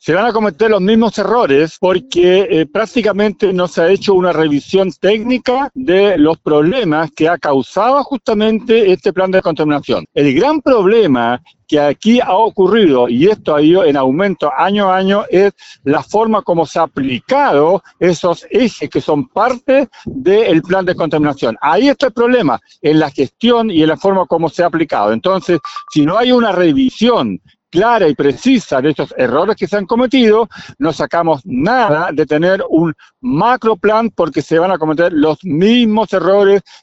se van a cometer los mismos errores porque prácticamente no se ha hecho una revisión técnica de los problemas que ha causado justamente este plan de contaminación. El gran problema que aquí ha ocurrido, y esto ha ido en aumento año a año, es la forma como se ha aplicado esos ejes que son parte del plan de contaminación. Ahí está el problema, en la gestión y en la forma como se ha aplicado. Entonces, si no hay una revisión clara y precisa de estos errores que se han cometido, no sacamos nada de tener un macro plan porque se van a cometer los mismos errores